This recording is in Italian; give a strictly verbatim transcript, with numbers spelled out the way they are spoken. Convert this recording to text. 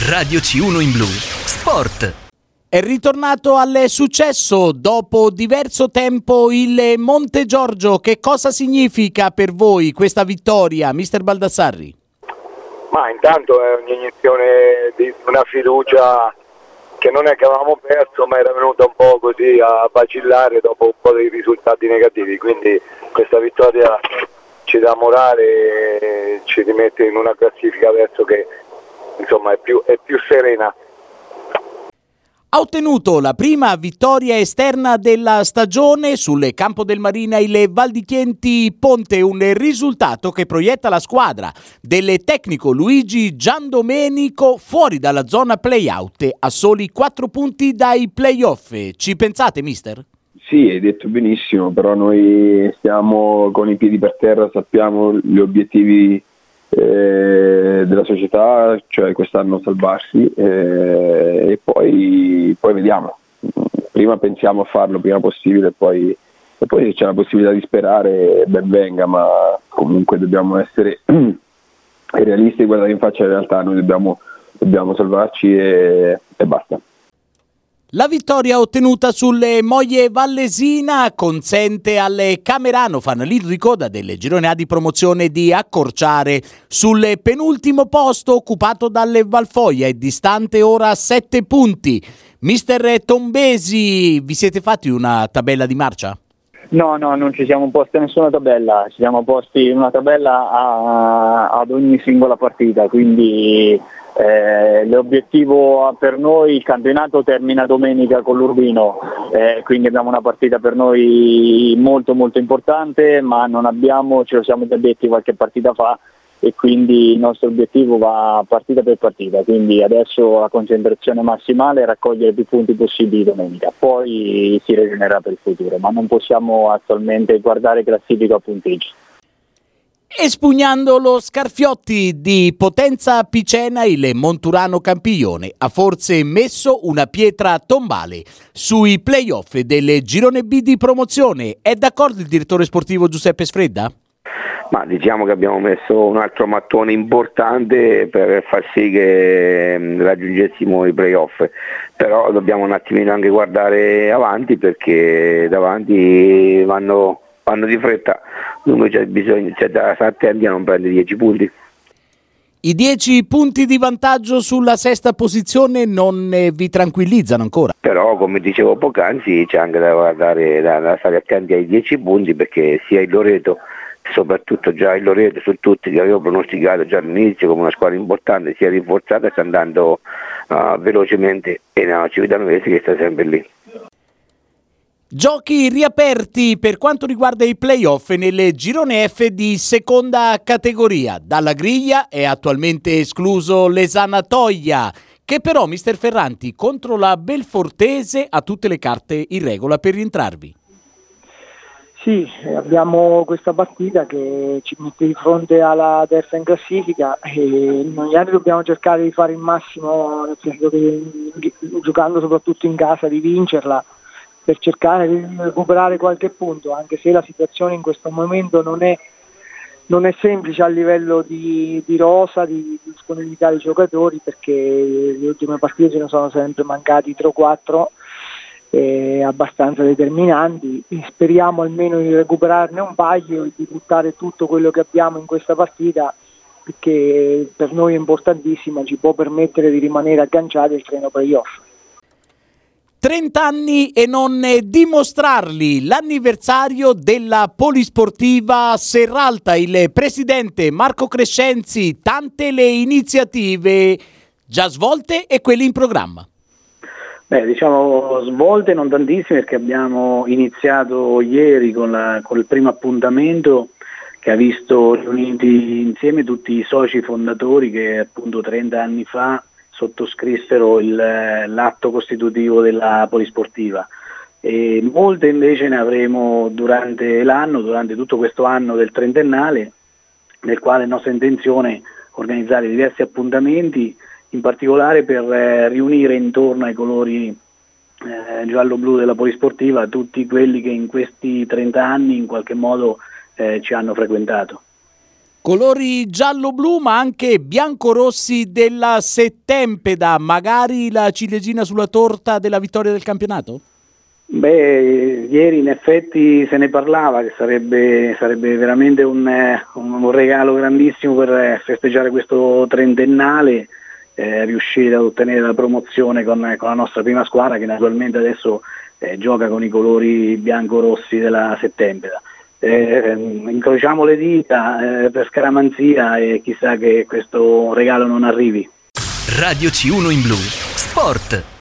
Radio C uno in Blu Sport. È ritornato al successo dopo diverso tempo il Monte Giorgio. Che cosa significa per voi questa vittoria, mister Baldassarri? Ma intanto è un'iniezione di una fiducia che non è che avevamo perso, ma era venuta un po' così a vacillare dopo un po' dei risultati negativi, quindi questa vittoria ci dà morale e ci rimette in una classifica adesso che insomma è più, è più serena. Ha ottenuto la prima vittoria esterna della stagione sul campo del Marina il Val di Chieti Ponte, un risultato che proietta la squadra del tecnico Luigi Giandomenico fuori dalla zona play-out a soli quattro punti dai play-off. Ci pensate, mister? Sì, hai detto benissimo, però noi stiamo con i piedi per terra, sappiamo gli obiettivi Eh, della società, cioè quest'anno salvarsi, eh, e poi, poi vediamo. Prima pensiamo a farlo il prima possibile e poi, e poi se c'è la possibilità di sperare ben venga, ma comunque dobbiamo essere realisti e guardare in faccia la realtà. Noi dobbiamo, dobbiamo salvarci e, e basta. La vittoria ottenuta sulle Moglie Vallesina consente alle Camerano, fanalino di coda del girone A di promozione, di accorciare sul penultimo posto occupato dalle Valfoia e distante ora sette punti. Mister Tombesi, vi siete fatti una tabella di marcia? No, no, non ci siamo posti a nessuna tabella, ci siamo posti una tabella a, ad ogni singola partita, quindi Eh, l'obiettivo per noi, il campionato termina domenica con l'Urbino, eh, quindi abbiamo una partita per noi molto molto importante, ma non abbiamo, ce lo siamo già detti qualche partita fa, e quindi il nostro obiettivo va partita per partita, quindi adesso la concentrazione massimale è raccogliere più punti possibili domenica, poi si ragionerà per il futuro, ma non possiamo attualmente guardare classifica a punteggi. Espugnando lo Scarfiotti di Potenza Picena, il Monturano Campione ha forse messo una pietra tombale sui play-off del girone B di promozione. È d'accordo il direttore sportivo Giuseppe Sfredda? Ma diciamo che abbiamo messo un altro mattone importante per far sì che raggiungessimo i play-off, però dobbiamo un attimino anche guardare avanti, perché davanti vanno vanno di fretta, dunque c'è bisogno, c'è da stare attenti a non prendere dieci punti. I dieci punti di vantaggio sulla sesta posizione non eh, vi tranquillizzano ancora? Però, come dicevo poc'anzi, c'è anche da guardare, da, da stare attenti ai dieci punti, perché sia il Loreto, soprattutto già il Loreto su tutti, che avevo pronosticato già all'inizio come una squadra importante, si è rinforzata e sta andando uh, velocemente, e no, Civitanova che sta sempre lì. Giochi riaperti per quanto riguarda i play-off nel girone F di seconda categoria. Dalla griglia è attualmente escluso l'Esanatoia, che però, mister Ferranti, contro la Belfortese ha tutte le carte in regola per rientrarvi. Sì, abbiamo questa partita che ci mette di fronte alla terza in classifica e noi altri dobbiamo cercare di fare il massimo, nel senso che, giocando soprattutto in casa, di vincerla, per cercare di recuperare qualche punto, anche se la situazione in questo momento non è, non è semplice a livello di, di rosa, di, di disponibilità dei giocatori, perché le ultime partite ce ne sono sempre mancati tre o quattro eh, abbastanza determinanti, e speriamo almeno di recuperarne un paio e di buttare tutto quello che abbiamo in questa partita, perché per noi è importantissima, ci può permettere di rimanere agganciati al treno playoff. trenta anni e non dimostrarli, l'anniversario della Polisportiva Serralta, il presidente Marco Crescenzi, tante le iniziative già svolte e quelle in programma. Beh, diciamo svolte non tantissime, perché abbiamo iniziato ieri con, la, con il primo appuntamento che ha visto riuniti insieme tutti i soci fondatori che appunto trenta anni fa sottoscrissero il, l'atto costitutivo della Polisportiva, e molte invece ne avremo durante l'anno, durante tutto questo anno del trentennale, nel quale è nostra intenzione organizzare diversi appuntamenti, in particolare per eh, riunire intorno ai colori eh, giallo-blu della Polisportiva tutti quelli che in questi trenta anni in qualche modo eh, ci hanno frequentato. Colori giallo-blu ma anche bianco-rossi della Settempeda, magari la ciliegina sulla torta della vittoria del campionato? Beh, ieri in effetti se ne parlava che sarebbe, sarebbe veramente un, un regalo grandissimo per festeggiare questo trentennale, eh, riuscire ad ottenere la promozione con, con la nostra prima squadra, che naturalmente adesso eh, gioca con i colori bianco-rossi della Settempeda. Eh, incrociamo le dita eh, per scaramanzia e chissà che questo regalo non arrivi. Radio C uno in Blu Sport.